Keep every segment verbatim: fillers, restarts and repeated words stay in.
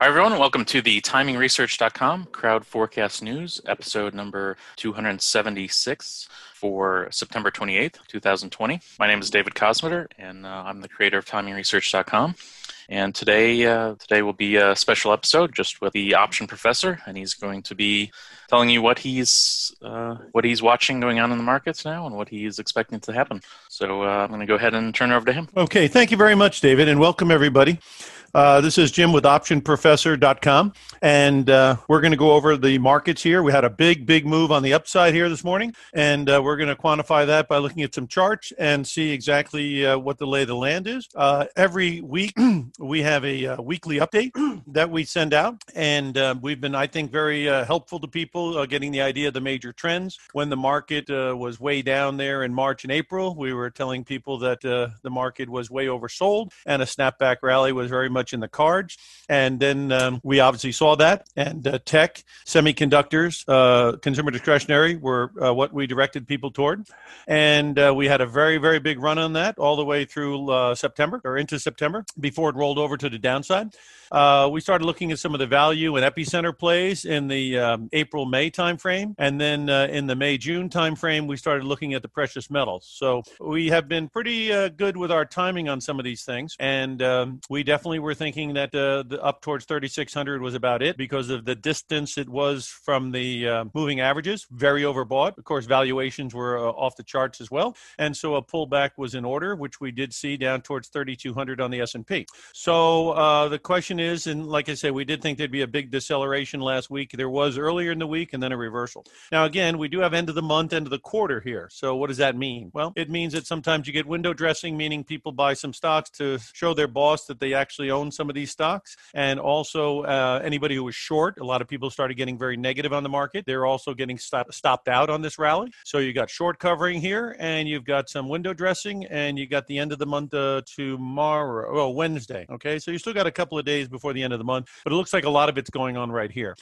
Hi, everyone. Welcome to the timing research dot com Crowd Forecast News, episode number two hundred seventy-six for September twenty-eighth, twenty twenty. My name is David Kosmeter, and uh, I'm the creator of timing research dot com. And today, uh, today will be a special episode just with the option professor, and he's going to be telling you what he's uh, what he's watching going on in the markets now and what he's expecting to happen. So uh, I'm going to go ahead and turn it over to him. Okay, thank you very much, David, and welcome everybody. Uh, this is Jim with option professor dot com, and uh, we're going to go over the markets here. We had a big, big move on the upside here this morning, and uh, we're going to quantify that by looking at some charts and see exactly uh, what the lay of the land is. Uh, every week, we have a uh, weekly update that we send out, and uh, we've been, I think, very uh, helpful to people uh, getting the idea of the major trends. When the market uh, was way down there in March and April, we were telling people that uh, the market was way oversold, and a snapback rally was very much in the cards. And then um, we obviously saw that, and uh, tech, semiconductors, uh, consumer discretionary were uh, what we directed people toward. And uh, we had a very, very big run on that all the way through uh, September or into September before it rolled over to the downside. Uh, we started looking at some of the value and epicenter plays in the um, April-May timeframe. And then uh, in the May-June timeframe, we started looking at the precious metals. So we have been pretty uh, good with our timing on some of these things. And um, we definitely were thinking that uh, the up towards thirty-six hundred was about it because of the distance it was from the uh, moving averages, very overbought. Of course, valuations were uh, off the charts as well. And so a pullback was in order, which we did see down towards thirty-two hundred on the S and P. So uh, the question is, and like I said, we did think there'd be a big deceleration last week. There was earlier in the week and then a reversal. Now, again, we do have end of the month, end of the quarter here. So what does that mean? Well, it means that sometimes you get window dressing, meaning people buy some stocks to show their boss that they actually own some of these stocks. And also uh, anybody who was short, a lot of people started getting very negative on the market. They're also getting stop- stopped out on this rally. So you got short covering here, and you've got some window dressing, and you got the end of the month uh, tomorrow, well, Wednesday. Okay, so you still got a couple of days before the end of the month, but it looks like a lot of it's going on right here.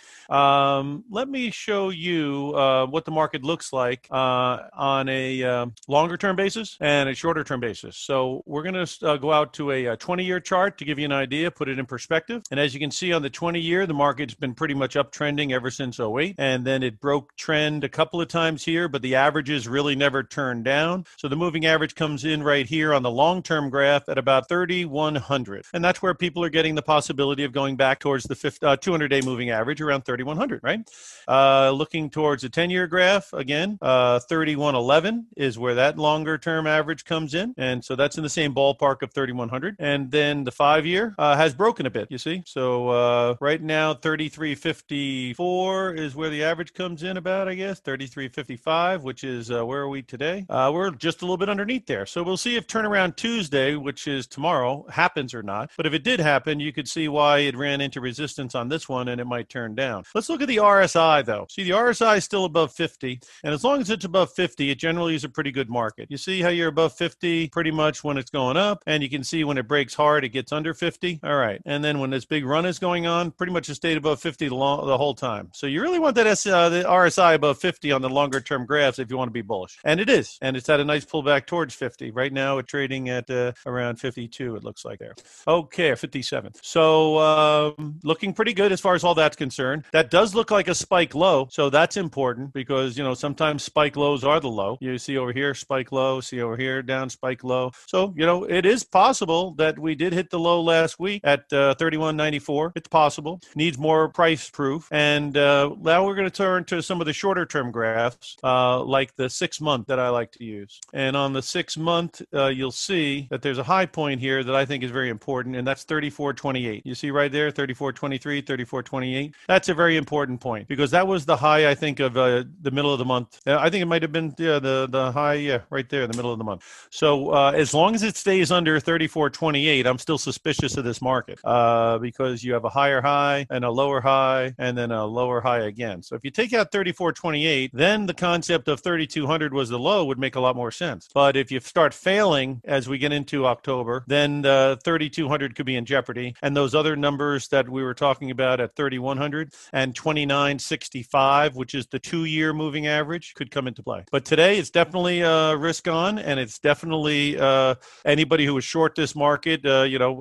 Um, let me show you uh, what the market looks like uh, on a uh, longer term basis and a shorter term basis. So we're going to uh, go out to a, a twenty-year chart to give you an idea, put it in perspective. And as you can see on the twenty-year, the market's been pretty much uptrending ever since oh eight, and then it broke trend a couple of times here, but the averages really never turned down. So the moving average comes in right here on the long-term graph at about thirty-one hundred, and that's where people are getting the possibility of going back towards the two hundred day moving average around thirty-one hundred, right? Uh, looking towards the ten-year graph, again, uh, thirty-one eleven is where that longer-term average comes in, and so that's in the same ballpark of thirty-one hundred. And then the five-year uh, has broken a bit, you see. So uh, right now, thirty-three fifty-four is where the average comes in about, I guess, thirty-three fifty-five, which is, uh, where are we today? Uh, we're just a little bit underneath there. So we'll see if turnaround Tuesday, which is tomorrow, happens or not. But if it did happen, you could see why it ran into resistance on this one and it might turn down. Let's look at the R S I though. See, the R S I is still above fifty, and as long as it's above fifty, it generally is a pretty good market. You see how you're above fifty pretty much when it's going up, and you can see when it breaks hard, it gets under fifty. All right, and then when this big run is going on, pretty much it stayed above fifty the, long, the whole time. So you really want that S, uh, the R S I above fifty on the longer term graphs if you want to be bullish, and it is, and it's had a nice pullback towards fifty. Right now, it's trading at uh, around fifty-two. It looks like there. Okay, fifty-seven. So um, looking pretty good as far as all that's concerned. That does look like a spike low, so that's important because, you know, sometimes spike lows are the low. You see over here, spike low, see over here, down, spike low. So, you know, it is possible that we did hit the low last week at uh, thirty-one ninety-four. It's possible. Needs more price proof. And uh, now we're going to turn to some of the shorter term graphs, uh, like the six month that I like to use. And on the six month, uh, you'll see that there's a high point here that I think is very important, and that's thirty-four twenty-eight. You see right there, thirty-four twenty-three, thirty-four twenty-eight. That's a very important point because that was the high, I think, of uh, the middle of the month. Uh, I think it might have been yeah, the, the high, yeah, right there in the middle of the month. So uh, as long as it stays under thirty-four twenty-eight, I'm still suspicious of this market uh, because you have a higher high and a lower high and then a lower high again. So if you take out thirty-four twenty-eight, then the concept of thirty-two hundred was the low would make a lot more sense. But if you start failing as we get into October, then uh, thirty-two hundred could be in jeopardy. And those other numbers that we were talking about at thirty-one hundred and twenty-nine sixty-five, which is the two-year moving average, could come into play. But today it's definitely uh, risk on, and it's definitely uh, anybody who was short this market, uh, you know, obviously got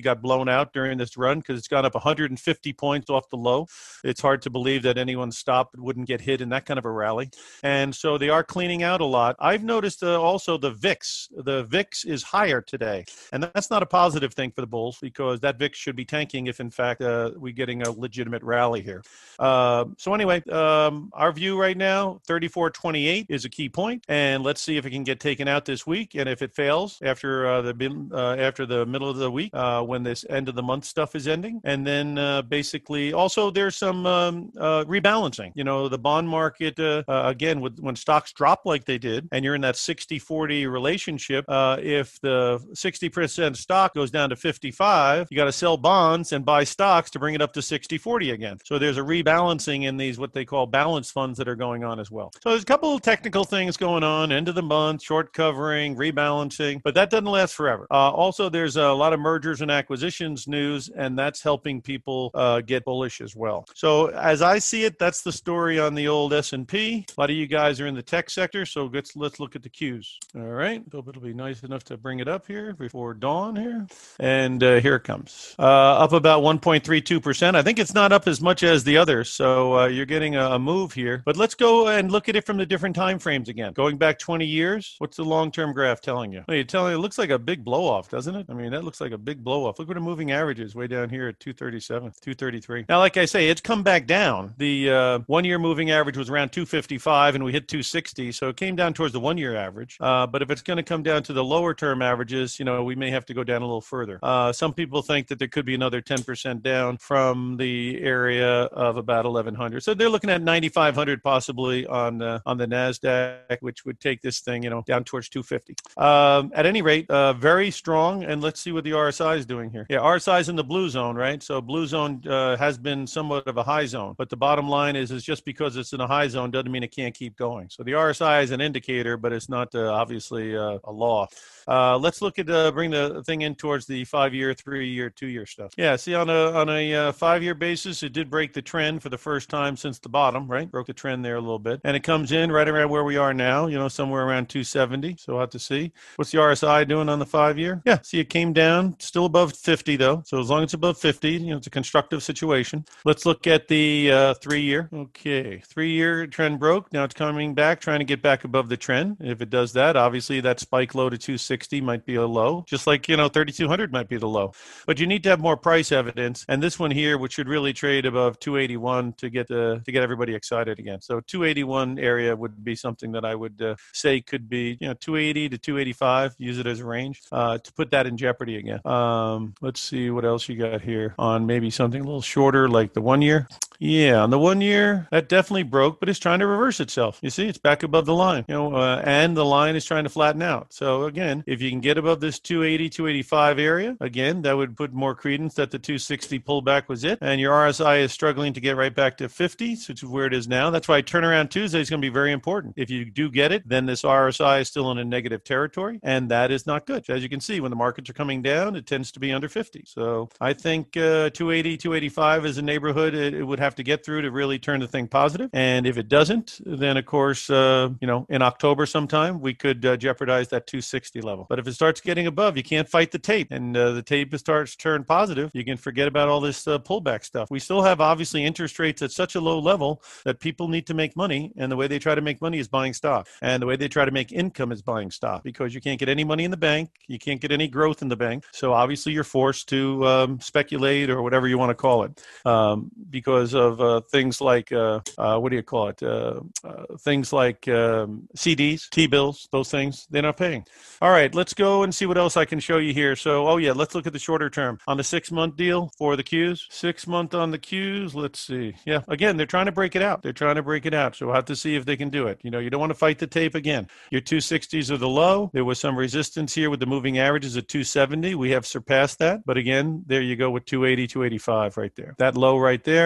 got blown out during this run because it's gone up one hundred fifty points off the low. It's hard to believe that anyone stopped and wouldn't get hit in that kind of a rally. And so they are cleaning out a lot. I've noticed uh, also the V I X. The V I X is higher today. And that's not a positive thing for the bulls because that V I X should be tanking if, in fact, uh, we're getting a legitimate rally here. Uh, so anyway, um, our view right now, thirty-four twenty-eight is a key point. And let's see if it can get taken out this week. And if it fails after uh, the uh, after the middle of the week, uh, when this end of the month stuff is ending. And then uh, basically also there's some um, uh, rebalancing. You know, the bond market, uh, uh, again, with, when stocks drop like they did, and you're in that sixty forty relationship, uh, if the sixty percent stock goes down to fifty-five, you got to sell bonds and buy stocks to bring it up to sixty forty again. So there's a rebalancing in these, what they call balance funds that are going on as well. So there's a couple of technical things going on, end of the month, short covering, rebalancing, but that doesn't last forever. Uh, also, there's a lot of mergers and acquisitions news, and that's helping people uh, get bullish as well. So as I see it, that's the story on the old S and P. A lot of you guys are in the tech sector, so let's, let's look at the Qs. All right, hope it'll be nice enough to bring it up here before dawn here. And uh, here it comes. Uh, up about one point three two percent. I think it's not up as much as the others, so uh, you're getting a, a move here. But let's go and look at it from the different time frames again. Going back twenty years, what's the long-term graph telling you? Well, you're telling it looks like a big blow-off, doesn't it? I mean, that looks like a big blow-off. Look what the moving average is way down here at two thirty-seven, two thirty-three. Now, like I say, it's come back down. The uh, one-year moving average was around two fifty-five, and we hit two sixty, so it came down towards the one-year average. Uh, but if it's going to come down to the lower-term averages, you know, we may have to go down a little further. Uh, some people think that there could be another ten percent down from the area of about eleven hundred. So they're looking at ninety-five hundred possibly on uh, on the NASDAQ, which would take this thing, you know, down towards two fifty. Um, at any rate, uh, very strong. And let's see what the R S I is doing here. Yeah, R S I is in the blue zone, right? So blue zone uh, has been somewhat of a high zone. But the bottom line is, is just because it's in a high zone doesn't mean it can't keep going. So the R S I is an indicator, but it's not uh, obviously uh, a law. Uh, let's look at uh, bring the thing in towards the five-year, three-year, two-year stuff. Yeah, see on a on a uh, five-year basis, it did break the trend for the first time since the bottom, right? Broke the trend there a little bit, and it comes in right around where we are now. You know, somewhere around two seventy. So we'll have to see. What's the R S I doing on the five-year? Yeah, see, it came down, still above fifty though. So as long as it's above fifty, you know, it's a constructive situation. Let's look at the uh, three-year. Okay, three-year trend broke. Now it's coming back, trying to get back above the trend. If it does that, obviously that spike low to two sixty might be a low, just like, you know, thirty-two hundred might be the low. But you need to have more price evidence. And this one here, which should really trade above two eighty-one to get uh, to get everybody excited again. So two eighty-one area would be something that I would uh, say could be, you know, two eighty to two eighty-five. Use it as a range uh, to put that in jeopardy again. Um, let's see what else you got here on maybe something a little shorter, like the one year. Yeah, on the one year, that definitely broke, but it's trying to reverse itself. You see, it's back above the line, you know, uh, and the line is trying to flatten out. So again, if you can get above this two eighty, two eighty-five area, again, that would put more credence that the two sixty pullback was it. And your R S I is struggling to get right back to fifty, which is where it is now. That's why turnaround Tuesday is going to be very important. If you do get it, then this R S I is still in a negative territory, and that is not good. As you can see, when the markets are coming down, it tends to be under fifty. So I think uh, two eighty, two eighty-five is a neighborhood it, it would have to get through to really turn the thing positive. And if it doesn't, then of course, uh, you know, in October sometime, we could uh, jeopardize that two sixty level. But if it starts getting above, you can't fight the tape, and uh, the tape starts to turn positive, you can forget about all this uh, pullback stuff. We still have obviously interest rates at such a low level that people need to make money, and the way they try to make money is buying stock, and the way they try to make income is buying stock, because you can't get any money in the bank, you can't get any growth in the bank, so obviously you're forced to um, speculate or whatever you want to call it, um, because of uh, things like uh, uh, what do you call it? Uh, uh, things like um, C Ds, T-bills, those things, they're not paying. All right, let's go and see what else I can show you here. So, oh yeah, let's look at the shorter term on the six-month deal for the Qs. Six month on the Qs. Let's see. Yeah, again, they're trying to break it out. They're trying to break it out. So we'll have to see if they can do it. You know, you don't want to fight the tape again. Your two sixties are the low. There was some resistance here with the moving averages at two seventy. We have surpassed that. But again, there you go with two eighty, two eighty-five right there. That low right there, where it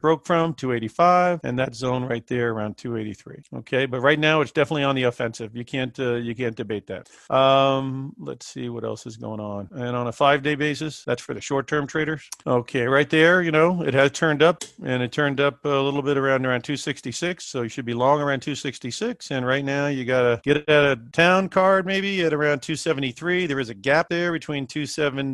broke from, two eighty-five, and that zone right there around two eighty-three. Okay, but right now it's definitely on the offensive. You can't uh, you can't debate that. Um, let's see what else is going on. And on a five-day basis, that's for the short-term traders. Okay, right there, you know, it has turned up, and it turned up a little bit around around two sixty-six. So you should be long around two sixty-six. And right now you got to get it at a town card maybe at around two seventy-three. There is a gap there between two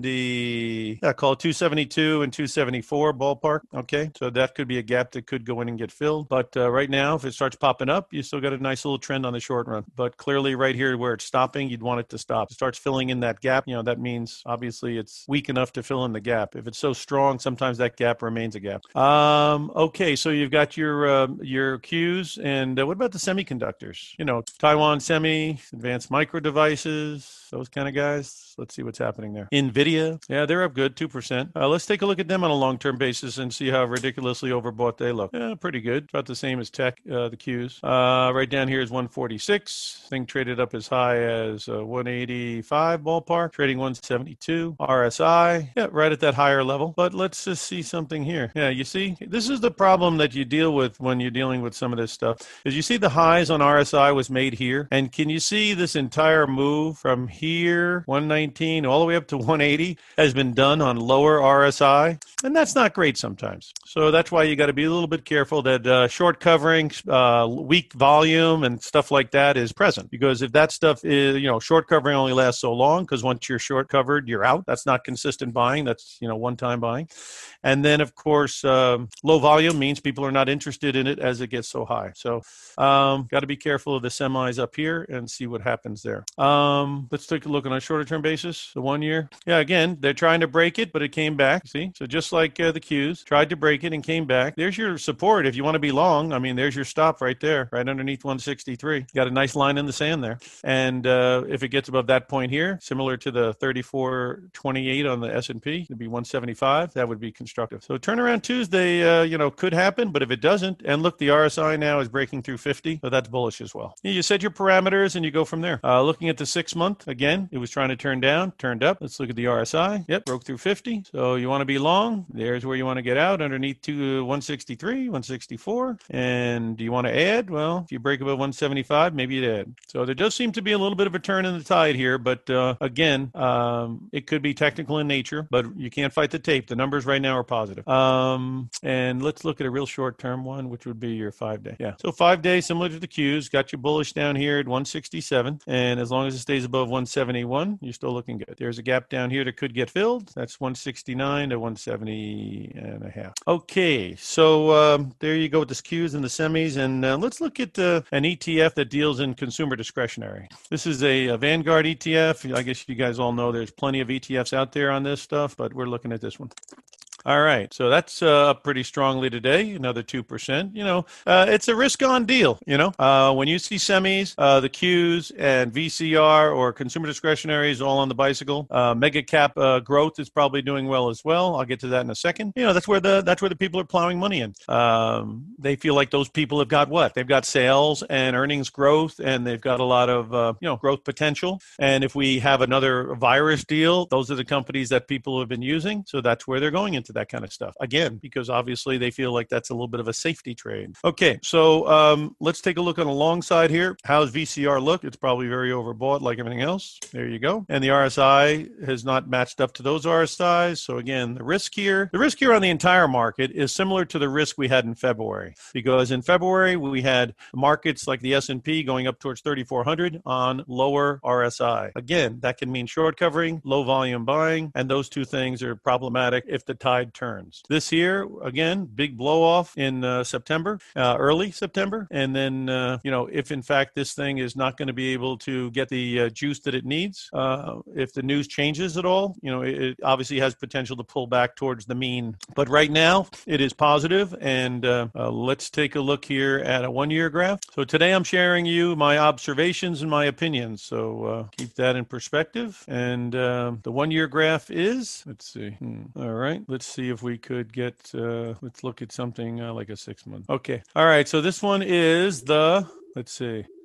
seventy, I call it two seventy-two and two seventy-four ballpark. Okay, so that could be a gap that could go in and get filled. But uh, right now, if it starts popping up, you still got a nice little trend on the short run. But clearly right here where it's stopping, you'd want it to stop. It starts filling in that gap. You know, that means obviously it's weak enough to fill in the gap. If it's so strong, sometimes that gap remains a gap. Um, okay, so you've got your uh, your Qs, and uh, what about the semiconductors? You know, Taiwan Semi, Advanced Micro Devices, those kind of guys. Let's see what's happening there. NVIDIA, yeah, they're up good, two percent. Uh, let's take a look at them on a long-term basis and see how ridiculously overbought they look. Yeah, pretty good. About the same as tech, uh, the Qs. Uh, right down here is one forty-six. Thing traded up as high as uh, one eighty-five ballpark, trading one seventy-two. R S I, yeah, right at that higher level. But let's just see something here. Yeah, you see, this is the problem that you deal with when you're dealing with some of this stuff. Is you see the highs on R S I was made here, and can you see this entire move from here, one nineteen, all the way up to one eighty, has been done on lower R S I, and that's not great sometimes. So that's why you got to be a little bit careful that uh, short covering, uh, weak volume, and stuff like that is present. Because if that stuff is, you know, short covering only lasts so long, because once you're short covered, you're out. That's not consistent buying. That's, you know, one-time buying. And then, of course, um, low volume means people are not interested in it as it gets so high. So um, got to be careful of the semis up here and see what happens there. Um, let's take a look on a shorter term basis, the one year. Yeah, again, they're trying to break it, but it came back. See, so just like uh, the Qs, tried to break it and came back. There's your support if you want to be long. I mean, there's your stop right there, right underneath one sixty-three. Got a nice line in the sand there. And uh, if it gets above that point here, similar to the thirty-four twenty-eight on the S and P, it'd be one seventy-five. That would be constructive. So turnaround Tuesday, uh, you know, could happen, but if it doesn't, and look, the R S I now is breaking through fifty, so that's bullish as well. You set your parameters and you go from there. Uh, looking at the six month, again, it was trying to turn down, turned up. Let's look at the R S I. Yep, broke through fifty. So you want to be long. There's where you want to get out underneath to one sixty-three, one sixty-four. And do you want to add? Well, if you break above one seventy-five, maybe you'd add. So there does seem to be a little bit of a turn in the tide here, but uh, again, um, it could be technical in nature, but you can't fight the tape. The numbers right now are positive. Um, and let's look at a real short-term one, which would be your five-day. Yeah. So five days, similar to the Qs, got your bullish down here at one sixty-seven, and as long as it stays above one seventy-one, you're still looking good. There's a gap down here that could get filled. That's one sixty-nine to one seventy and a half. Okay, so um, there you go with the Qs and the semis, and uh, let's look at uh, an E T F that deals in consumer discretionary. This is a, a Vanguard E T F. I guess you guys all know there's plenty of E T Fs out there on this stuff, but we're looking at this one. All right, so that's uh, up pretty strongly today, another two percent. You know, uh, it's a risk-on deal, you know. Uh, when you see semis, uh, the Qs and V C R or consumer discretionary is all on the bicycle. Uh, mega cap uh, growth is probably doing well as well. I'll get to that in a second. You know, that's where the that's where the people are plowing money in. Um, they feel like those people have got what? They've got sales and earnings growth, and they've got a lot of, uh, you know, growth potential. And if we have another virus deal, those are the companies that people have been using. So that's where they're going into that kind of stuff. Again, because obviously they feel like that's a little bit of a safety trade. Okay, so um, let's take a look on the long side here. How's V C R look? It's probably very overbought like everything else. There you go. And the R S I has not matched up to those R S Is. So again, the risk here, the risk here on the entire market is similar to the risk we had in February. Because in February, we had markets like the S and P going up towards thirty-four hundred on lower R S I. Again, that can mean short covering, low volume buying, and those two things are problematic if the tide turns. This year, again, big blow off in uh, September, uh, early September. And then, uh, you know, if in fact this thing is not going to be able to get the uh, juice that it needs, uh, if the news changes at all, you know, it, it obviously has potential to pull back towards the mean. But right now, it is positive. And uh, uh, let's take a look here at a one-year graph. So today I'm sharing you my observations and my opinions. So uh, keep that in perspective. And uh, the one-year graph is, let's see. Hmm. All right. Let's see if we could get, uh, let's look at something uh, like a six month. Okay. All right. So this one is the, let's see.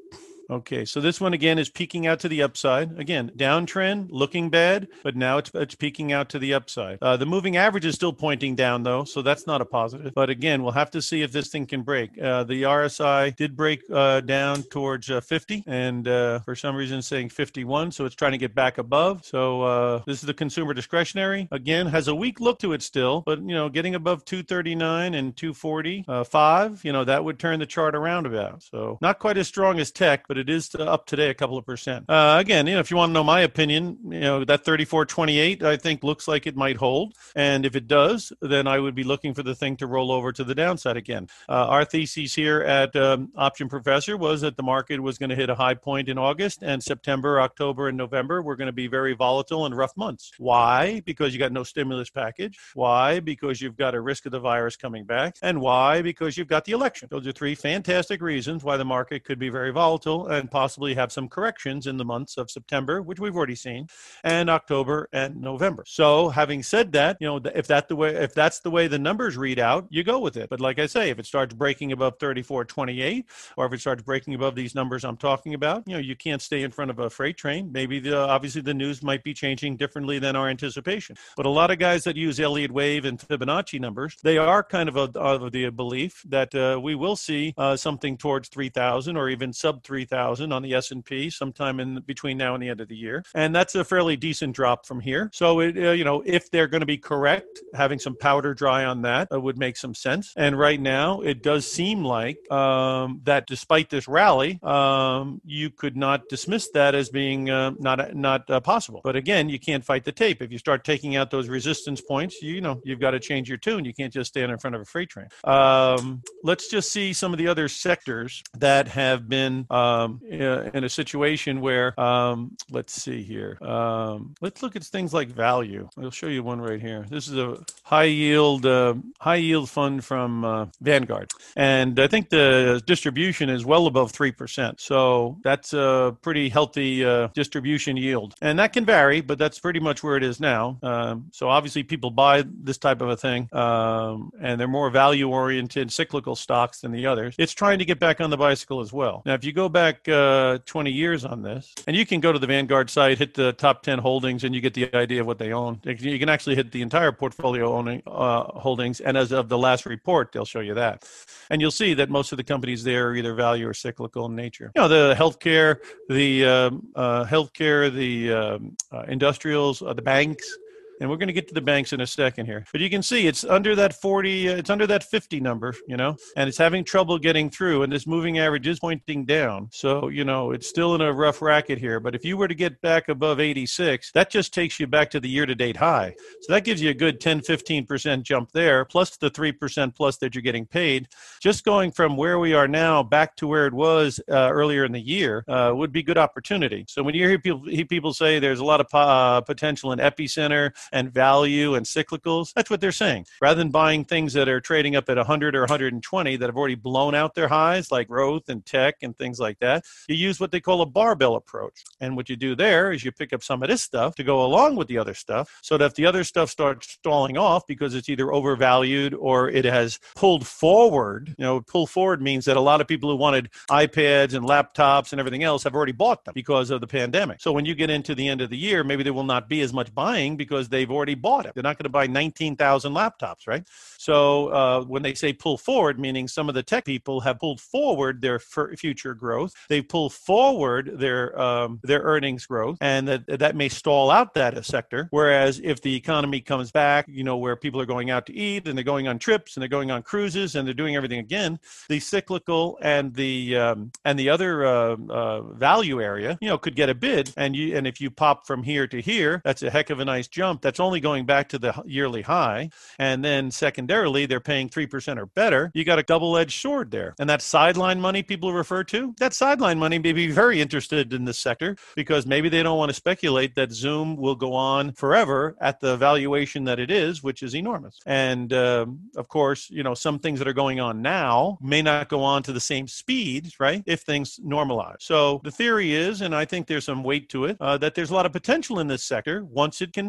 Okay, so this one again is peaking out to the upside. Again, downtrend, looking bad, but now it's it's peaking out to the upside. Uh, the moving average is still pointing down though, so that's not a positive. But again, we'll have to see if this thing can break. Uh, the R S I did break uh, down towards uh, fifty, and uh, for some reason it's saying fifty-one, so it's trying to get back above. So uh, this is the consumer discretionary. Again, has a weak look to it still, but you know, getting above two thirty-nine and two forty-five, you know, that would turn the chart around about. So not quite as strong as tech, but it is up today a couple of percent. Uh, again, you know, if you want to know my opinion, you know, that thirty-four twenty-eight I think looks like it might hold, and if it does, then I would be looking for the thing to roll over to the downside again. Uh, our thesis here at um, Option Professor was that the market was going to hit a high point in August, and September, October, and November were going to be very volatile and rough months. Why? Because you got no stimulus package. Why? Because you've got a risk of the virus coming back. And why? Because you've got the election. Those are three fantastic reasons why the market could be very volatile and possibly have some corrections in the months of September, which we've already seen, and October and November. So having said that, you know, if that the way if that's the way the numbers read out, you go with it. But like I say, if it starts breaking above thirty-four twenty-eight, or if it starts breaking above these numbers I'm talking about, you know, you can't stay in front of a freight train. Maybe the obviously the news might be changing differently than our anticipation. But a lot of guys that use Elliott Wave and Fibonacci numbers, they are kind of, a, of the belief that uh, we will see uh, something towards three thousand or even sub three thousand on the S and P sometime in between now and the end of the year. And that's a fairly decent drop from here. So, it, uh, you know, if they're going to be correct, having some powder dry on that uh, would make some sense. And right now, it does seem like um, that despite this rally, um, you could not dismiss that as being uh, not not uh, possible. But again, you can't fight the tape. If you start taking out those resistance points, you, you know, you've got to change your tune. You can't just stand in front of a freight train. Um, let's just see some of the other sectors that have been um, in a situation where, um, let's see here. Um, let's look at things like value. I'll show you one right here. This is a high yield, uh, high yield fund from uh, Vanguard. And I think the distribution is well above three percent. So that's a pretty healthy uh, distribution yield. And that can vary, but that's pretty much where it is now. Um, so obviously people buy this type of a thing, um, and they're more value-oriented cyclical stocks than the others. It's trying to get back on the bicycle as well. Now, if you go back uh, twenty years on this, and you can go to the Vanguard site, hit the top ten holdings, and you get the idea of what they own. You can actually hit the entire portfolio owning uh, holdings, and as of the last report, they'll show you that. And you'll see that most of the companies there are either value or cyclical in nature. You know, the healthcare, the um, uh, healthcare, the um, uh, industrials, uh, the banks. And we're going to get to the banks in a second here. But you can see it's under that forty, uh, it's under that fifty number, you know, and it's having trouble getting through. And this moving average is pointing down. So, you know, it's still in a rough racket here. But if you were to get back above eighty-six, that just takes you back to the year-to-date high. So that gives you a good ten, fifteen percent jump there, plus the three percent plus that you're getting paid. Just going from where we are now back to where it was uh, earlier in the year uh, would be good opportunity. So when you hear people, hear people say there's a lot of uh, potential in epicenter and value and cyclicals, that's what they're saying. Rather than buying things that are trading up at one hundred or one hundred twenty that have already blown out their highs, like growth and tech and things like that, you use what they call a barbell approach. And what you do there is you pick up some of this stuff to go along with the other stuff, so that if the other stuff starts stalling off because it's either overvalued or it has pulled forward, you know, pull forward means that a lot of people who wanted iPads and laptops and everything else have already bought them because of the pandemic. So when you get into the end of the year, maybe there will not be as much buying because they've already bought it. They're not going to buy nineteen thousand laptops, right? So uh, when they say pull forward, meaning some of the tech people have pulled forward their f- future growth. They pull forward their um, their earnings growth, and that that may stall out that sector. Whereas if the economy comes back, you know, where people are going out to eat and they're going on trips and they're going on cruises and they're doing everything again, the cyclical and the um, and the other uh, uh, value area, you know, could get a bid. And you and if you pop from here to here, that's a heck of a nice jump. That's only going back to the yearly high. And then secondarily, they're paying three percent or better. You got a double-edged sword there. And that sideline money people refer to, that sideline money may be very interested in this sector because maybe they don't want to speculate that Zoom will go on forever at the valuation that it is, which is enormous. And um, of course, you know, some things that are going on now may not go on to the same speed, right, if things normalize. So the theory is, and I think there's some weight to it, uh, that there's a lot of potential in this sector once it can base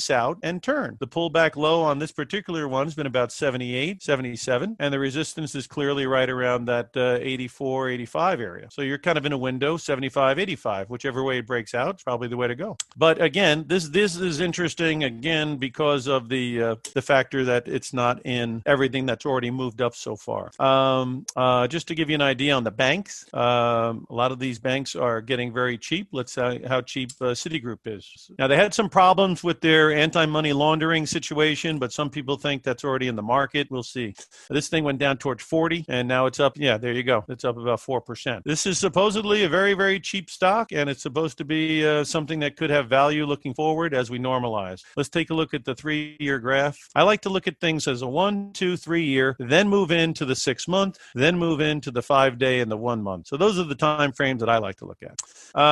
breaks out and turn. The pullback low on this particular one has been about seventy-eight, seventy-seven, and the resistance is clearly right around that uh, eighty-four, eighty-five area. So you're kind of in a window, seventy-five, eighty-five, whichever way it breaks out, it's probably the way to go. But again, this this is interesting again because of the uh, the factor that it's not in everything that's already moved up so far. Um, uh, just to give you an idea on the banks, um, a lot of these banks are getting very cheap. Let's see how cheap uh, Citigroup is. Now, they had some problems with their anti-money laundering situation, but some people think that's already in the market. We'll see. This thing went down towards forty, and now it's up. Yeah, there you go. It's up about four percent. This is supposedly a very, very cheap stock, and it's supposed to be uh, something that could have value looking forward as we normalize. Let's take a look at the three-year graph. I like to look at things as a one, two, three-year, then move into the six-month, then move into the five-day and the one-month. So those are the time frames that I like to look at.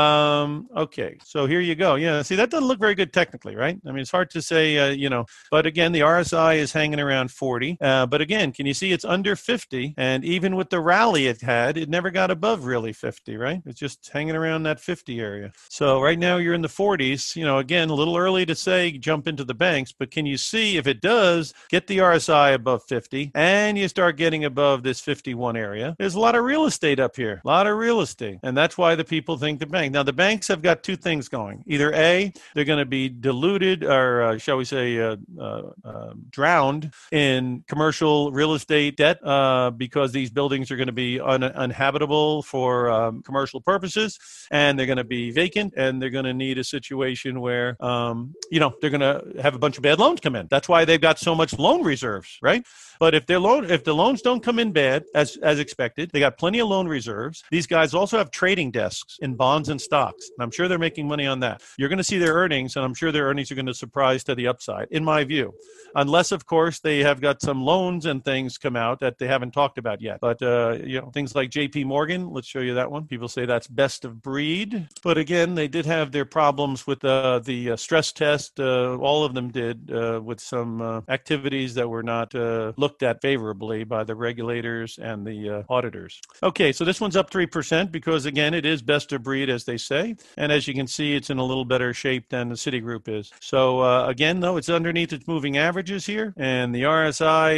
Um, okay, so here you go. Yeah, see, that doesn't look very good technically, right? I mean, it's hard to say, uh, you know, but again, the R S I is hanging around forty. Uh, but again, can you see it's under fifty? And even with the rally it had, it never got above really fifty, right? It's just hanging around that fifty area. So right now you're in the forties. You know, again, a little early to say jump into the banks, but can you see if it does get the R S I above fifty and you start getting above this fifty-one area? There's a lot of real estate up here, a lot of real estate. And that's why the people think the bank. Now, the banks have got two things going. Either A, they're going to be diluted or, uh, shall we say, uh, uh, uh, drowned in commercial real estate debt uh, because these buildings are going to be un- uninhabitable for um, commercial purposes, and they're going to be vacant, and they're going to need a situation where, um, you know, they're going to have a bunch of bad loans come in. That's why they've got so much loan reserves, right? But if their loan, if the loans don't come in bad as as expected, they got plenty of loan reserves. These guys also have trading desks in bonds and stocks, and I'm sure they're making money on that. You're going to see their earnings, and I'm sure their earnings are going to surprise to the upside, in my view, unless, of course, they have got some loans and things come out that they haven't talked about yet. But uh, you know, things like J P Morgan, let's show you that one. People say that's best of breed, but again, they did have their problems with uh, the uh, stress test. Uh, all of them did uh, with some uh, activities that were not uh, looked at favorably by the regulators and the uh, auditors. Okay, so this one's up three percent because, again, it is best of breed, as they say. And as you can see, it's in a little better shape than the Citigroup is. So, uh, again, though, it's underneath its moving averages here. And the R S I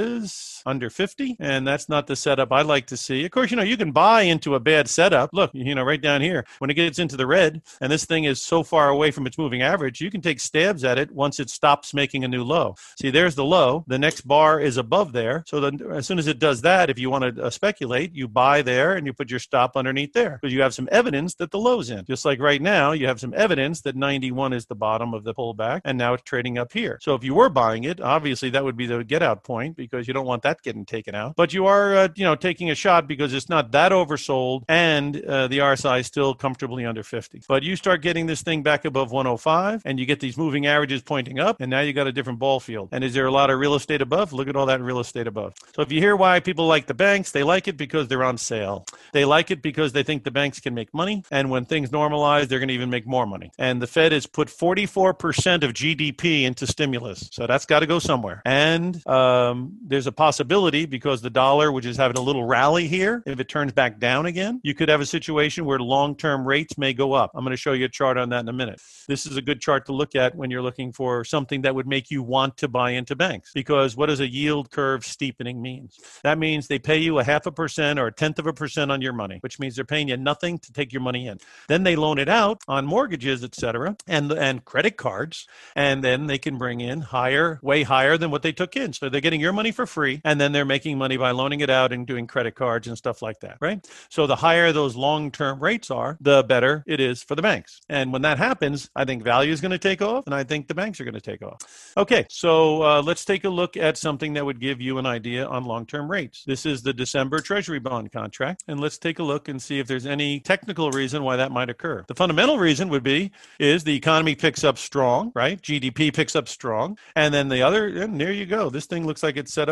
is under fifty. And that's not the setup I like to see. Of course, you know, you can buy into a bad setup. Look, you know, right down here, when it gets into the red and this thing is so far away from its moving average, you can take stabs at it once it stops making a new low. See, there's the low. The next bar is above there. So then as soon as it does that, if you want to uh, speculate, you buy there and you put your stop underneath there because you have some evidence that the low's in. Just like right now, you have some evidence that ninety-one is the bottom of the pullback and now it's trading up here. So if you were buying it, obviously that would be the get out point because you don't want that getting taken out. But you are, uh, you know, taking a shot because it's not that oversold and uh, the R S I is still comfortably under fifty. But you start getting this thing back above one oh five and you get these moving averages pointing up and now you got a different ball field. And is there a lot of real estate above? Look at all that real estate above. So if you hear why people like the banks, they like it because they're on sale. They like it because they think the banks can make money. And when things normalize, they're going to even make more money. And the Fed has put forty-four percent of G D P into stimulus. So that's got to go somewhere. And um, there's a possibility because the dollar, which is having a little rally here, if it turns back down again, you could have a situation where long-term rates may go up. I'm going to show you a chart on that in a minute. This is a good chart to look at when you're looking for something that would make you want to buy into banks. Because what does a yield curve steepening mean? That means they pay you a half a percent or a tenth of a percent on your money, which means they're paying you nothing to take your money in. Then they loan it out on mortgages, et cetera, and, and credit cards, and then they can bring in higher, way higher than what they took in. So they're getting your money for free, and then they're making money by loaning it out and doing credit cards and stuff like that, right? So the higher those long-term rates are, the better it is for the banks. And when that happens, I think value is going to take off, and I think the banks are going to take off. Okay, so uh, let's take a look at something that would give you an idea on long-term rates. This is the December Treasury bond contract, and let's take a look and see if there's any technical reason why that might occur. The fundamental reason would be is the economy picks up strong, right? G D P picks up strong, and then the other, and there you go. This thing looks like it's set up for a nice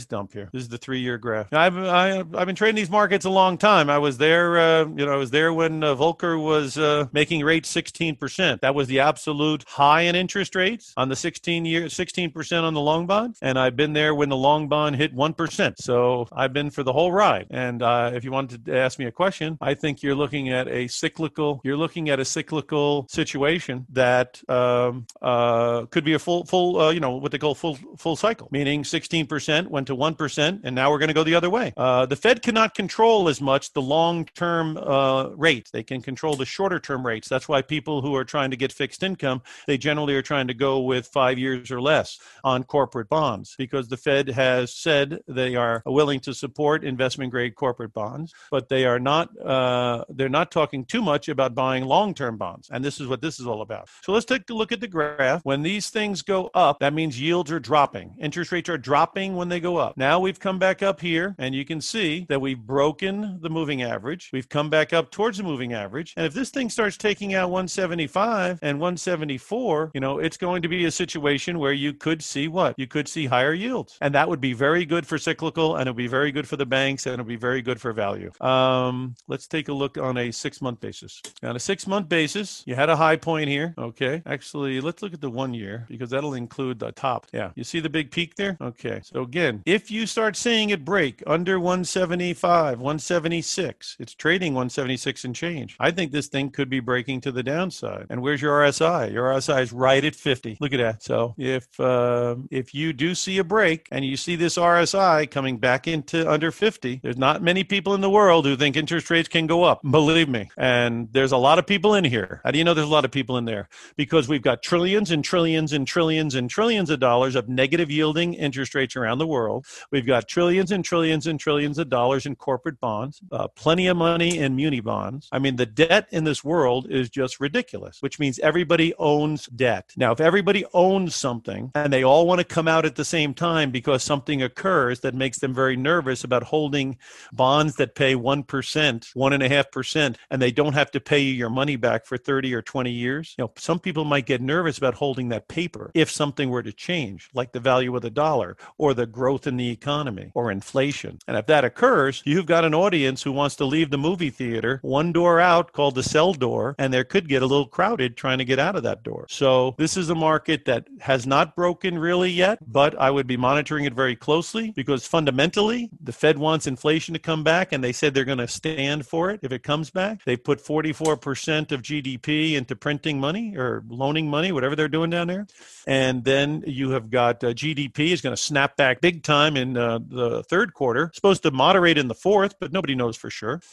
price dump here. This is the three-year graph. I've I, I've been trading these markets a long time. I was there, uh, you know, I was there when uh, Volcker was uh, making rates sixteen percent. That was the absolute high in interest rates on the sixteen year, sixteen percent on the long bond. And I've been there when the long bond hit one percent. So I've been for the whole ride. And uh, if you wanted to ask me a question, I think you're looking at a cyclical. You're looking at a cyclical situation that um, uh, could be a full, full, uh, you know, what they call full, full cycle. Meaning sixteen percent went to one percent, and now we're going to go the other way. Uh, the Fed cannot control as much the long-term uh, rate. They can control the shorter-term rates. That's why people who are trying to get fixed income, they generally are trying to go with five years or less on corporate bonds, because the Fed has said they are willing to support investment-grade corporate bonds, but they are not. Uh, they're not talking too much about buying long-term bonds, and this is what this is all about. So let's take a look at the graph. When these things go up, that means yields are dropping. Interest rates are dropping when they go up. Now we've come back up here, and you can see that we've broken the moving average. We've come back up towards the moving average, and if this thing starts taking out one seventy-five and one seventy-four, you know, it's going to be a situation where you could see what? You could see higher yields, and that would be very good for cyclical, and it would be very good for the banks, and it would be very good for value. Um, let's take a look on a six-month basis. On a six-month basis, you had a high point here. Okay, actually, let's look at the one year, because that'll include the top. Yeah, you see the big peak there? Okay, so again, if you start seeing it break under one seventy-five, one seventy-six, it's trading one seventy-six and change. I think this thing could be breaking to the downside. And where's your R S I? Your R S I is right at fifty. Look at that. So if uh, if you do see a break and you see this R S I coming back into under fifty, there's not many people in the world who think interest rates can go up. Believe me. And there's a lot of people in here. How do you know there's a lot of people in there? Because we've got trillions and trillions and trillions and trillions of dollars of negative yielding interest rates around the world. We've got trillions and trillions and trillions of dollars in corporate bonds, uh, plenty of money in muni bonds. I mean, the debt in this world is just ridiculous, which means everybody owns debt. Now, if everybody owns something and they all want to come out at the same time because something occurs that makes them very nervous about holding bonds that pay one percent, one point five percent, and they don't have to pay you your money back for thirty or twenty years, you know, some people might get nervous about holding that paper if something were to change, like the value of the dollar or the growth in the economy or inflation. And if that occurs, you've got an audience who wants to leave the movie theater one door out called the sell door, and there could get a little crowded trying to get out of that door. So this is a market that has not broken really yet, but I would be monitoring it very closely, because fundamentally the Fed wants inflation to come back, and they said they're going to stand for it if it comes back. They put forty-four percent of G D P into printing money or loaning money, whatever they're doing down there. And then you have got uh, G D P is going to snap back big time in uh, the third quarter, supposed to moderate in the fourth, but nobody knows for sure.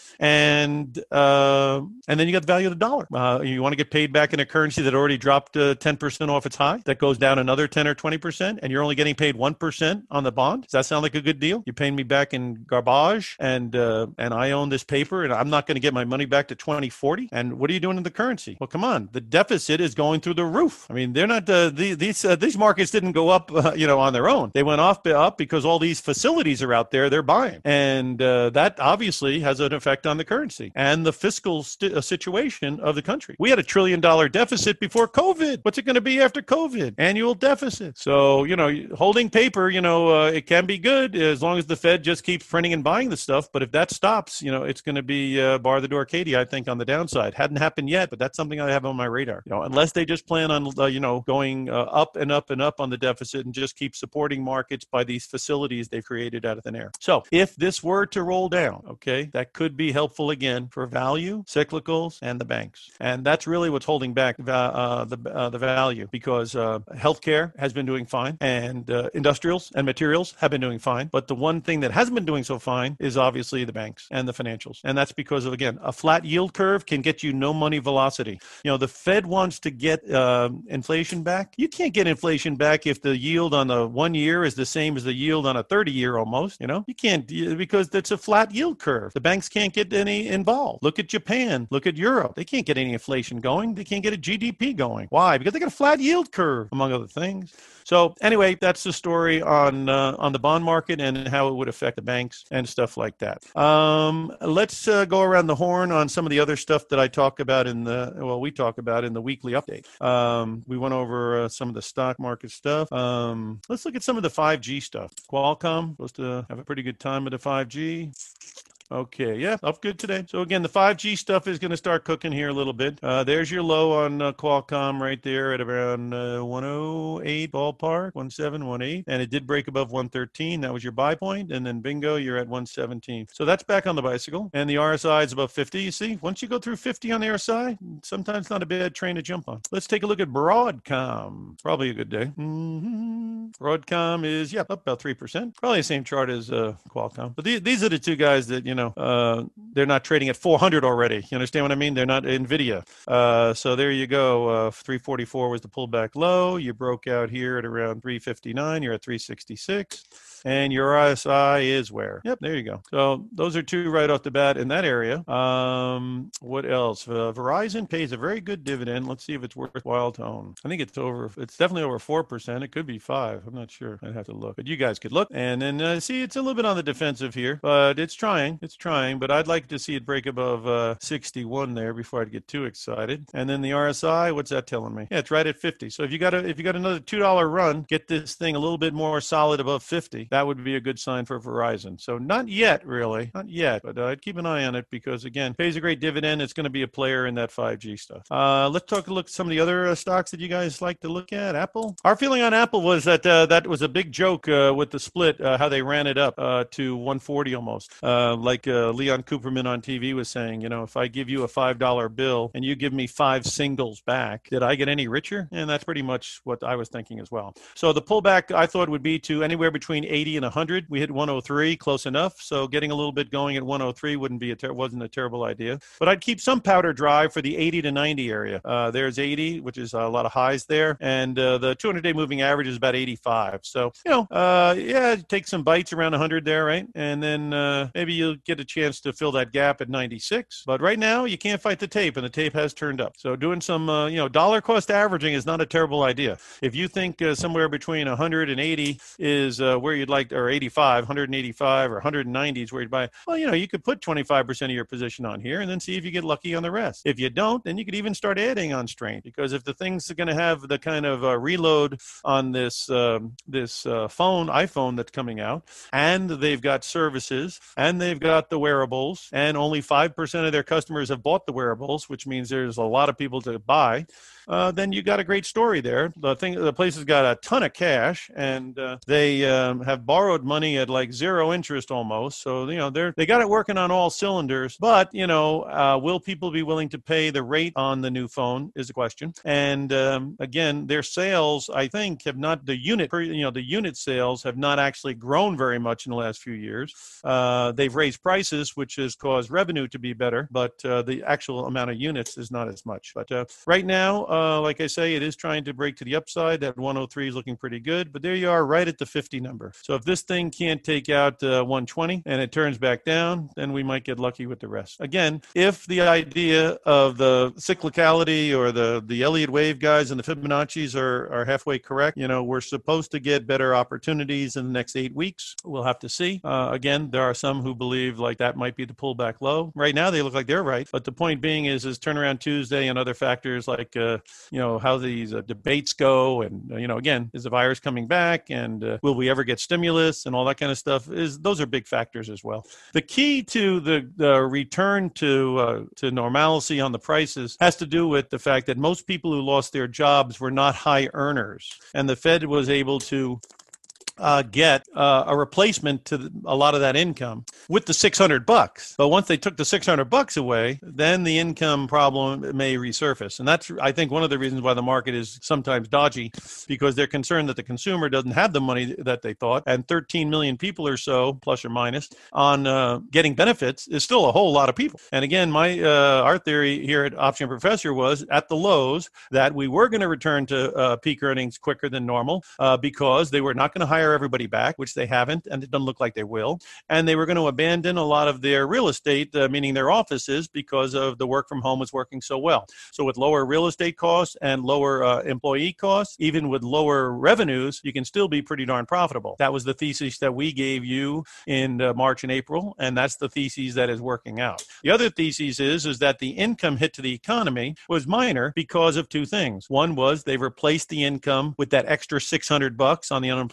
And uh, and then you got the value of the dollar. Uh, you want to get paid back in a currency that already dropped uh, ten percent off its high, that goes down another ten or twenty percent, and you're only getting paid one percent on the bond. Does that sound like a good deal? You're paying me back in garbage, and uh, and I own this paper, and I'm not going to get my money back to twenty forty. And what are you doing in the currency? Well, come on. The deficit is going through the roof. I mean, they're not uh, the, these uh, these markets didn't go up, uh, you know, on their own. They went off up because all these facilities are out there. They're buying, and uh, that obviously has an effect on the currency and the fiscal st- uh, situation of the country. We had a trillion dollar deficit before COVID. What's it going to be after COVID? Annual deficit. So, you know, holding paper, you know, uh, it can be good as long as the Fed just keeps printing and buying the stuff. But if that stops, you know, it's going to be uh, bar the door Katie, I think, on the downside. Hadn't happened yet, but that's something I have on my radar. You know, unless they just plan on, uh, you know, going uh, up and up and up on the deficit and just keep supporting markets by these facilities they've created out of thin air. So if this were to roll down, okay, that could be helpful again for value, cyclicals, and the banks. And that's really what's holding back uh, the uh, the value, because uh, healthcare has been doing fine, and uh, industrials and materials have been doing fine. But the one thing that hasn't been doing so fine is obviously the banks and the financials. And that's because of, again, a flat yield curve can get you no money velocity. You know, the Fed wants to get uh, inflation back. You can't get inflation back if the yield on the one year is the same as the yield on a thirty year almost. You know, you can't, because that's a flat yield curve. The banks can't get any involved. Look at Japan. Look at Europe. They can't get any inflation going. They can't get a G D P going. Why? Because they got a flat yield curve, among other things. So anyway, that's the story on uh, on the bond market and how it would affect the banks and stuff like that. Um, let's uh, go around the horn on some of the other stuff that I talk about in the, well, we talk about in the weekly update. Um, we went over uh, some of the stock market stuff. Um, let's look at some of the five G stuff. Qualcomm supposed to have a pretty good time with the five G. Okay, yeah, up good today. So again, the five G stuff is going to start cooking here a little bit. Uh, there's your low on uh, Qualcomm right there at around uh, one oh eight ballpark, one seven, one eight, and it did break above one thirteen. That was your buy point, and then bingo, you're at one seventeen. So that's back on the bicycle, and the R S I is above fifty. You see, once you go through fifty on the R S I, sometimes not a bad train to jump on. Let's take a look at Broadcom. Probably a good day. Mm-hmm. Broadcom is, yeah, up about three percent. Probably the same chart as uh, Qualcomm. But these, these are the two guys that, you know, know, uh, they're not trading at four hundred already. You understand what I mean? They're not NVIDIA. Uh, so there you go. Uh, three forty-four was the pullback low. You broke out here at around three fifty-nine. You're at three sixty-six. And your R S I is where? Yep, there you go. So those are two right off the bat in that area. Um, what else? Uh, Verizon pays a very good dividend. Let's see if it's worthwhile to own. I think it's over. It's definitely over four percent. It could be five. I'm not sure. I'd have to look. But you guys could look. And then uh, see, it's a little bit on the defensive here, but it's trying. It's trying. But I'd like to see it break above uh, sixty-one there before I'd get too excited. And then the R S I, what's that telling me? Yeah, it's right at fifty. So if you got a, if you got another two dollar run, get this thing a little bit more solid above fifty. That would be a good sign for Verizon. So not yet, really. Not yet, but uh, I'd keep an eye on it because, again, pays a great dividend. It's going to be a player in that five G stuff. Uh, let's talk a look at some of the other uh, stocks that you guys like to look at. Apple. Our feeling on Apple was that uh, that was a big joke uh, with the split, uh, how they ran it up uh, to one forty almost. Uh, like uh, Leon Cooperman on T V was saying, you know, if I give you a five dollar bill and you give me five singles back, did I get any richer? And that's pretty much what I was thinking as well. So the pullback I thought would be to anywhere between eighty and one hundred. We hit one oh three, close enough. So getting a little bit going at one oh three wouldn't be a ter- wasn't a terrible idea. But I'd keep some powder dry for the eighty to ninety area. Uh, there's eighty, which is a lot of highs there, and uh, the two hundred day moving average is about eighty-five. So you know, uh, yeah, take some bites around one hundred there, right? And then uh, maybe you'll get a chance to fill that gap at ninety-six. But right now, you can't fight the tape, and the tape has turned up. So doing some, uh, you know, dollar cost averaging is not a terrible idea. If you think uh, somewhere between one hundred and eighty is uh, where you'd like, or eighty-five, one eighty-five or one ninety is where you'd buy, well, you know, you could put twenty-five percent of your position on here and then see if you get lucky on the rest. If you don't, then you could even start adding on strain, because if the thing's going to have the kind of uh, reload on this um, this uh, phone, iPhone that's coming out, and they've got services, and they've got the wearables, and only five percent of their customers have bought the wearables, which means there's a lot of people to buy, uh, then you got a great story there. The thing, the place has got a ton of cash, and uh, they um, have borrowed money at like zero interest almost. So, you know, they're, they got it working on all cylinders, but, you know, uh, will people be willing to pay the rate on the new phone is the question. And um, again, their sales, I think, have not, the unit, you know, the unit sales have not actually grown very much in the last few years. Uh, they've raised prices, which has caused revenue to be better, but uh, the actual amount of units is not as much. But uh, right now, uh, like I say, it is trying to break to the upside. That one oh three is looking pretty good, but there you are right at the fifty number. So if this thing can't take out uh, one twenty and it turns back down, then we might get lucky with the rest. Again, if the idea of the cyclicality or the, the Elliott wave guys and the Fibonacci's are, are halfway correct, you know, we're supposed to get better opportunities in the next eight weeks. We'll have to see. Uh, again, there are some who believe like that might be the pullback low. Right now, they look like they're right. But the point being is, is turnaround Tuesday and other factors like, uh, you know, how these uh, debates go. And, uh, you know, again, is the virus coming back? And uh, will we ever get stimulus and all that kind of stuff? Is those are big factors as well. The key to the, the return to uh, to normalcy on the prices has to do with the fact that most people who lost their jobs were not high earners. And the Fed was able to Uh, get uh, a replacement to the, a lot of that income with the six hundred bucks. But once they took the six hundred bucks away, then the income problem may resurface. And that's, I think, one of the reasons why the market is sometimes dodgy, because they're concerned that the consumer doesn't have the money that they thought. And thirteen million people or so, plus or minus, on uh, getting benefits is still a whole lot of people. And again, my uh, our theory here at Option Professor was at the lows that we were going to return to uh, peak earnings quicker than normal uh, because they were not going to hire everybody back, which they haven't, and it doesn't look like they will. And they were going to abandon a lot of their real estate, uh, meaning their offices, because of the work from home was working so well. So with lower real estate costs and lower uh, employee costs, even with lower revenues, you can still be pretty darn profitable. That was the thesis that we gave you in uh, March and April, and that's the thesis that is working out. The other thesis is, is that the income hit to the economy was minor because of two things. One was they replaced the income with that extra six hundred bucks on the unemployment insurance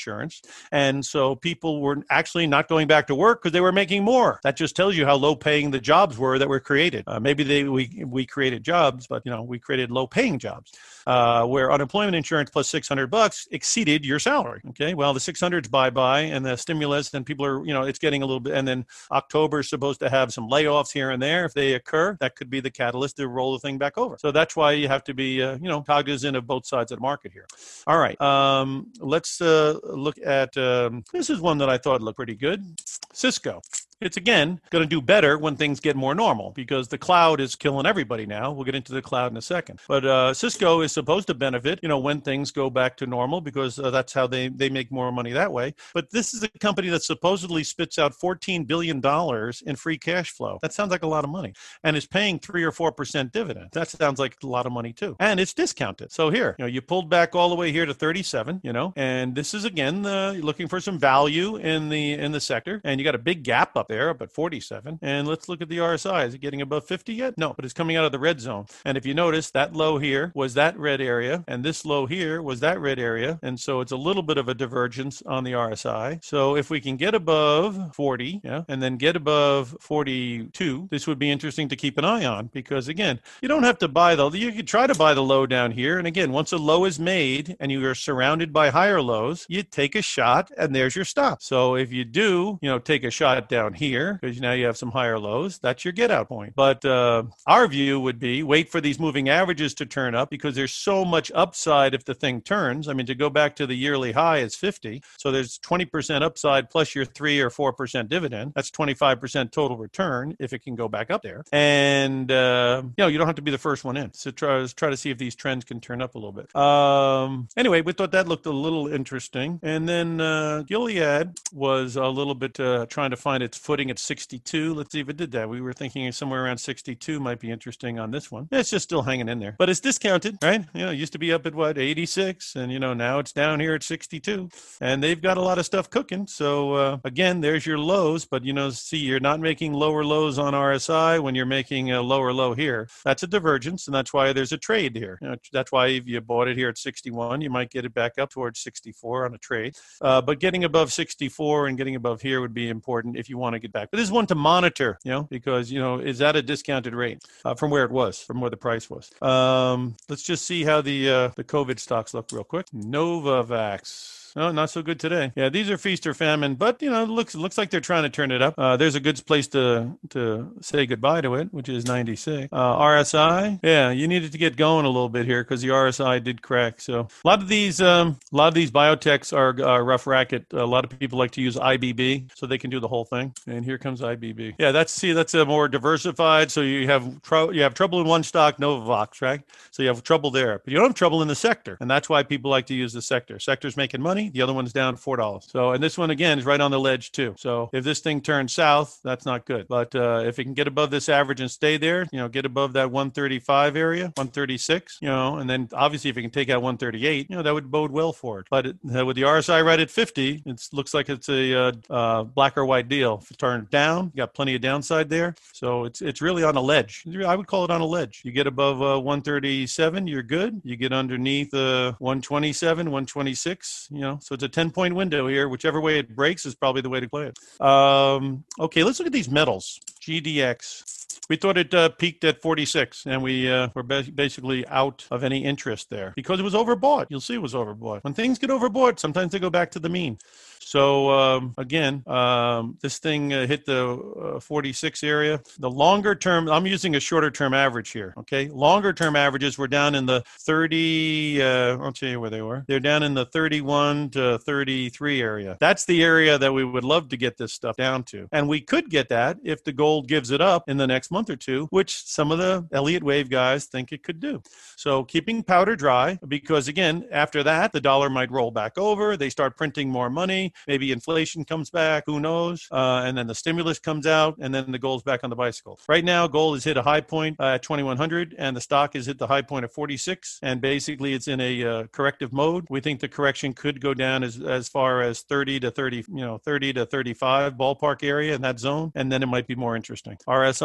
insurance. And so people were actually not going back to work because they were making more. That just tells you how low paying the jobs were that were created. Uh, maybe they we we created jobs, but you know we created low paying jobs uh, where unemployment insurance plus six hundred bucks exceeded your salary. Okay, well the six hundred's bye bye, and the stimulus, then people are you know it's getting a little bit, and then October is supposed to have some layoffs here and there. If they occur, that could be the catalyst to roll the thing back over. So that's why you have to be uh, you know cognizant of both sides of the market here. All right, um, let's uh, look at um, this is one that I thought looked pretty good. Cisco. It's, again, going to do better when things get more normal because the cloud is killing everybody now. We'll get into the cloud in a second. But uh, Cisco is supposed to benefit, you know, when things go back to normal because uh, that's how they, they make more money that way. But this is a company that supposedly spits out fourteen billion dollars in free cash flow. That sounds like a lot of money. And is paying three or four percent dividend. That sounds like a lot of money too. And it's discounted. So here, you know, you pulled back all the way here to thirty-seven, you know, and this is, again, uh, looking for some value in the in the sector. And you got a big gap up there, up at forty-seven. And let's look at the R S I. Is it getting above fifty yet? No, but it's coming out of the red zone. And if you notice, that low here was that red area, and this low here was that red area. And so it's a little bit of a divergence on the R S I. So if we can get above forty, yeah, and then get above forty-two, this would be interesting to keep an eye on because, again, you don't have to buy the, you could try to buy the low down here. And again, once a low is made and you are surrounded by higher lows, you take a shot and there's your stop. So if you do, you know, take a shot down here, because now you have some higher lows, that's your get out point. But uh, our view would be wait for these moving averages to turn up because there's so much upside if the thing turns. I mean, to go back to the yearly high is fifty. So there's twenty percent upside plus your three or four percent dividend. That's twenty-five percent total return if it can go back up there. And, uh, you know, you don't have to be the first one in. So try, try to see if these trends can turn up a little bit. Um, anyway, we thought that looked a little interesting. And then uh, Gilead was a little bit uh, trying to find its footing at sixty-two. Let's see if it did that. We were thinking somewhere around sixty-two might be interesting on this one. Yeah, it's just still hanging in there, but it's discounted, right? You know, it used to be up at what, eighty-six, and you know now it's down here at sixty-two, and they've got a lot of stuff cooking. So uh, again, there's your lows, but you know, see, you're not making lower lows on R S I when you're making a lower low here. That's a divergence, and that's why there's a trade here. You know, that's why if you bought it here at sixty-one, you might get it back up towards sixty-four on a trade. Uh, but getting above sixty-four and getting above here would be important if you want to get back. But this is one to monitor, you know, because, you know, is that a discounted rate uh, from where it was, from where the price was? Um, let's just see how the uh, the COVID stocks look real quick. Novavax. No, not so good today. Yeah, these are feast or famine, but you know, it looks looks like they're trying to turn it up. Uh, there's a good place to to say goodbye to it, which is ninety-six. Uh, R S I, yeah, you needed to get going a little bit here because the R S I did crack. So a lot of these, um, a lot of these biotechs are uh, rough racket. A lot of people like to use I B B so they can do the whole thing. And here comes I B B. Yeah, that's see, that's a more diversified. So you have tr- you have trouble in one stock, Novavax, right? So you have trouble there, but you don't have trouble in the sector, and that's why people like to use the sector. Sector's making money. The other one's down four dollars. So, and this one again is right on the ledge too. So if this thing turns south, that's not good. But uh, if it can get above this average and stay there, you know, get above that one thirty-five area, one thirty-six, you know, and then obviously if it can take out one thirty-eight, you know, that would bode well for it. But it, uh, with the R S I right at fifty, it looks like it's a uh, uh, black or white deal. If it turns down, you got plenty of downside there. So it's it's really on a ledge. I would call it on a ledge. You get above uh, one thirty-seven, you're good. You get underneath uh, one twenty-seven, one twenty-six, you know, so it's a ten point window here. Whichever way it breaks is probably the way to play it. Um, okay, let's look at these metals. G D X. We thought it uh, peaked at forty-six, and we uh, were ba- basically out of any interest there because it was overbought. You'll see it was overbought. When things get overbought, sometimes they go back to the mean. So um, again, um, this thing uh, hit the uh, forty-six area. The longer term, I'm using a shorter term average here. Okay, longer term averages were down in the thirty. Uh, I'll tell you where they were. They're down in the thirty-one to thirty-three area. That's the area that we would love to get this stuff down to, and we could get that if the gold gives it up in the next month or two, which some of the Elliott Wave guys think it could do. So keeping powder dry, because again, after that, the dollar might roll back over. They start printing more money. Maybe inflation comes back, who knows? Uh, and then the stimulus comes out, and then the gold's back on the bicycle. Right now, gold has hit a high point uh, at twenty-one hundred, and the stock has hit the high point of forty-six, and basically it's in a uh, corrective mode. We think the correction could go down as, as far as thirty to thirty, you know, thirty to thirty-five ballpark area in that zone, and then it might be more interesting. R S I on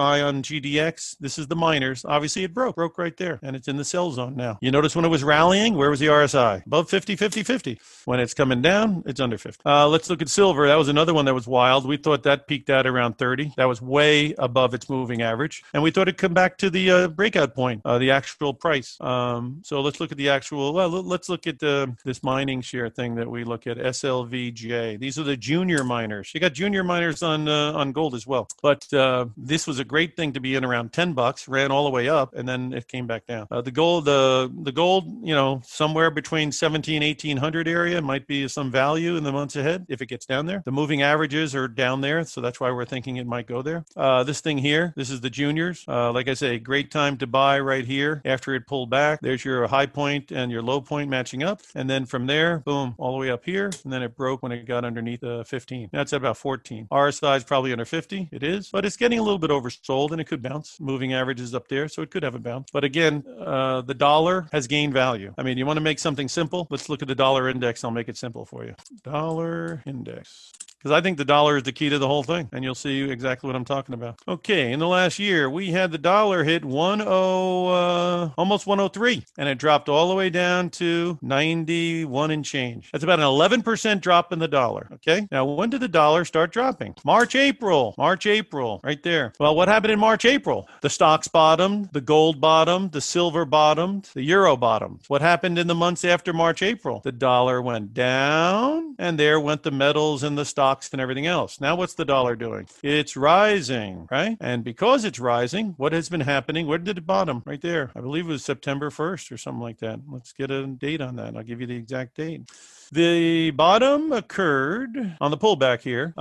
G D X. This is the miners. Obviously, it broke, broke right there, and it's in the sell zone now. You notice when it was rallying, where was the R S I? Above fifty, fifty, fifty. When it's coming down, it's under fifty. Uh, let's look at silver. That was another one that was wild. We thought that peaked out around thirty. That was way above its moving average, and we thought it'd come back to the uh, breakout point, uh, the actual price. Um, so let's look at the actual. Well, let's look at the, this mining share thing that we look at. S L V J. These are the junior miners. You got junior miners on uh, on gold as well, but uh, this was a great thing to be in around ten bucks. Ran all the way up, and then it came back down. Uh, the gold, the uh, the gold, you know, somewhere between seventeen, eighteen hundred area might be some value in the months ahead if it gets down there. The moving averages are down there, so that's why we're thinking it might go there. Uh, this thing here, this is the juniors. Uh, like I say, great time to buy right here after it pulled back. There's your high point and your low point matching up, and then from there, boom, all the way up here, and then it broke when it got underneath uh, fifteen. That's at about fourteen. R S I is probably under fifty. It is, but it's getting a little bit oversold, and it could bounce. Moving average is up there, so it could have a bounce. But again, uh, the dollar has gained value. I mean, you want to make something simple? Let's look at the dollar index. I'll make it simple for you. Dollar index. Because I think the dollar is the key to the whole thing, and you'll see exactly what I'm talking about. Okay, in the last year, we had the dollar hit one oh, uh, almost one oh three, and it dropped all the way down to ninety-one and change. That's about an eleven percent drop in the dollar. Okay, now when did the dollar start dropping? March, April, March, April, right there. Well, what happened in March, April? The stocks bottomed, the gold bottomed, the silver bottomed, the euro bottomed. What happened in the months after March, April? The dollar went down, and there went the metals and the stocks and everything else. Now what's the dollar doing? It's rising, right? And because it's rising, what has been happening? Where did it bottom? Right there. I believe it was September first or something like that. Let's get a date on that. I'll give you the exact date. The bottom occurred on the pullback here.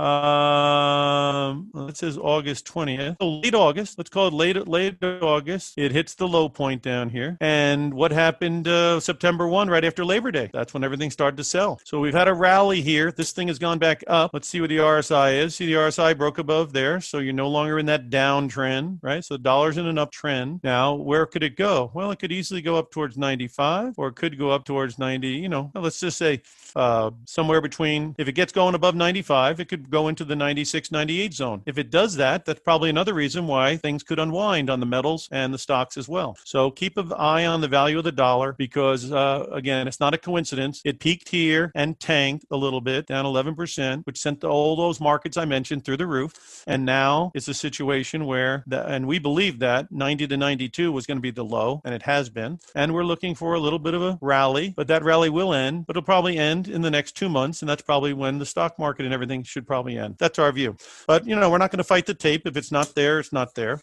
Um, it says August twentieth. So late August. Let's call it late, late August. It hits the low point down here. And what happened uh, September first, right after Labor Day? That's when everything started to sell. So we've had a rally here. This thing has gone back up. Let's see what the R S I is. See, the R S I broke above there. So you're no longer in that downtrend, right? So the dollar's in an uptrend. Now, where could it go? Well, it could easily go up towards ninety-five, or it could go up towards ninety, you know, let's just say Uh, somewhere between, if it gets going above ninety-five, it could go into the ninety-six, ninety-eight zone. If it does that, that's probably another reason why things could unwind on the metals and the stocks as well. So keep an eye on the value of the dollar because, uh, again, it's not a coincidence. It peaked here and tanked a little bit, down eleven percent, which sent all those markets I mentioned through the roof. And now it's a situation where, the, and we believe that ninety to ninety-two was going to be the low, and it has been. And we're looking for a little bit of a rally, but that rally will end, but it'll probably end in the next two months, and that's probably when the stock market and everything should probably end. That's our view. But, you know, we're not going to fight the tape. If it's not there, it's not there.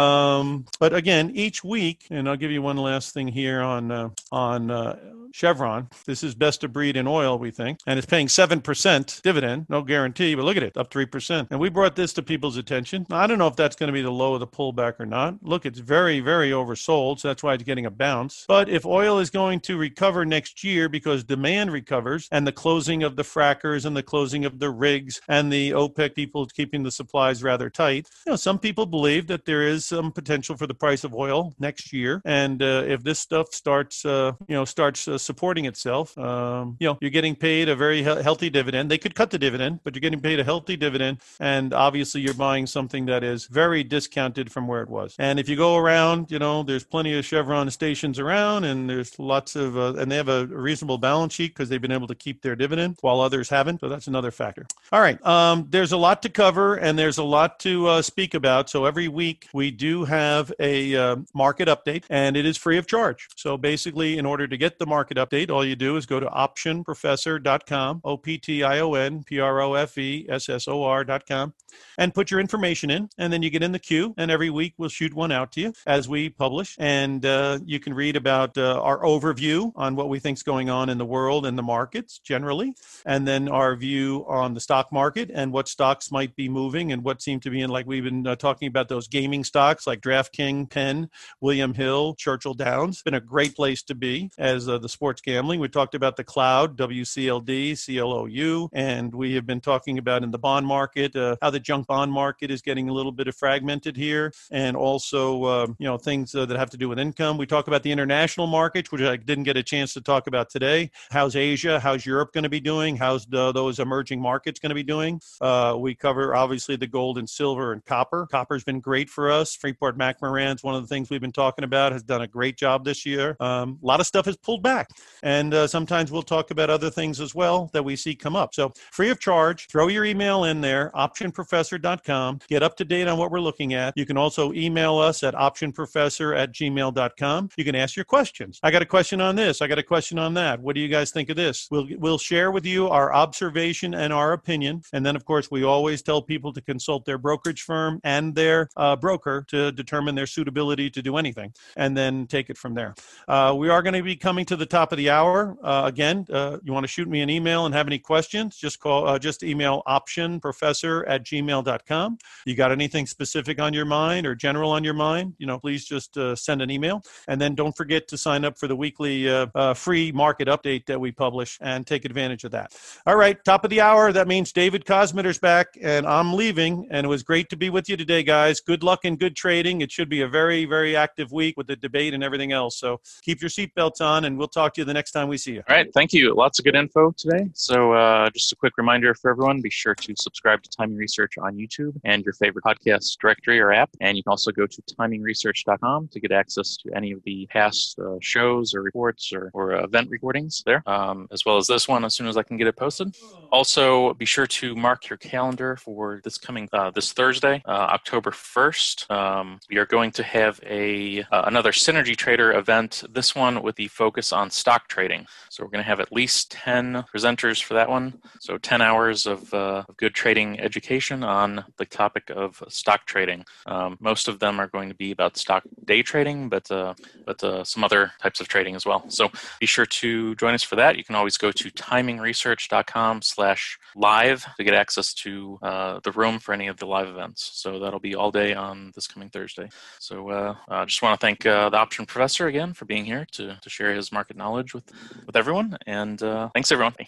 Um, but again, each week, and I'll give you one last thing here on uh, on uh, Chevron. This is best of breed in oil, we think, and it's paying seven percent dividend, no guarantee, but look at it, up three percent. And we brought this to people's attention. Now, I don't know if that's going to be the low of the pullback or not. Look, it's very, very oversold, so that's why it's getting a bounce. But if oil is going to recover next year because demand recovers and the closing of the frackers and the closing of the rigs and the OPEC people keeping the supplies rather tight, you know, some people believe that there is some potential for the price of oil next year. And uh, if this stuff starts, uh, you know, starts uh, supporting itself, um, you know, you're getting paid a very he- healthy dividend. They could cut the dividend, but you're getting paid a healthy dividend. And obviously you're buying something that is very discounted from where it was. And if you go around, you know, there's plenty of Chevron stations around, and there's lots of, uh, and they have a reasonable balance sheet because they've been able to keep their dividend while others haven't. So that's another factor. All right. Um, there's a lot to cover and there's a lot to uh, speak about. So every week we do have a uh, market update, and it is free of charge. So basically, in order to get the market update, all you do is go to option professor dot com, O P T I O N P R O F E S S O R dot com, and put your information in, and then you get in the queue, and every week we'll shoot one out to you as we publish, and uh, you can read about uh, our overview on what we think is going on in the world and the markets generally, and then our view on the stock market and what stocks might be moving and what seem to be in, like we've been uh, talking about those gaming stocks like DraftKings, Penn, William Hill, Churchill Downs. Been a great place to be as uh, the sports gambling. We talked about the cloud, W C L D, C L O U, and we have been talking about in the bond market, uh, how the junk bond market is getting a little bit of fragmented here, and also, uh, you know, things uh, that have to do with income. We talk about the international markets, which I didn't get a chance to talk about today. How's Asia? How's Europe going to be doing? How's the, those emerging markets going to be doing? Uh, we cover, obviously, the gold and silver and copper. Copper's been great for us. Freeport-McMoRan's one of the things we've been talking about, has done a great job this year. Um, a lot of stuff has pulled back. And uh, sometimes we'll talk about other things as well that we see come up. So free of charge, throw your email in there, option professor dot com. Get up to date on what we're looking at. You can also email us at option professor at gmail dot com. You can ask your questions. I got a question on this. I got a question on that. What do you guys think of this? We'll, we'll share with you our observation and our opinion. And then, of course, we always tell people to consult their brokerage firm and their uh, broker to determine their suitability to do anything, and then take it from there. Uh, we are going to be coming to the top of the hour. Uh, again, uh, you want to shoot me an email and have any questions, just call, uh, just email option professor at gmail dot com. You got anything specific on your mind or general on your mind, you know, please just uh, send an email. And then don't forget to sign up for the weekly uh, uh, free market update that we publish and take advantage of that. All right, top of the hour. That means David Kosmitter's back and I'm leaving. And it was great to be with you today, guys. Good luck and good trading. It should be a very, very active week with the debate and everything else. So keep your seatbelts on and we'll talk to you the next time we see you. All right. Thank you. Lots of good info today. So uh, just a quick reminder for everyone, be sure to subscribe to Timing Research on YouTube and your favorite podcast directory or app. And you can also go to timing research dot com to get access to any of the past uh, shows or reports or, or uh, event recordings there, um, as well as this one as soon as I can get it posted. Also, be sure to mark your calendar for this coming, uh, this Thursday, uh, October first. Um, we are going to have a uh, another Synergy Trader event, this one with the focus on stock trading. So we're going to have at least ten presenters for that one. So ten hours of, uh, of good trading education on the topic of stock trading. Um, most of them are going to be about stock day trading, but uh, but uh, some other types of trading as well. So be sure to join us for that. You can always go to timing research dot com slash live to get access to uh, the room for any of the live events. So that'll be all day on this coming Thursday. So uh, I uh, just want to thank uh, the Option Professor again for being here to, to share his market knowledge with, with everyone. And uh, thanks, everyone.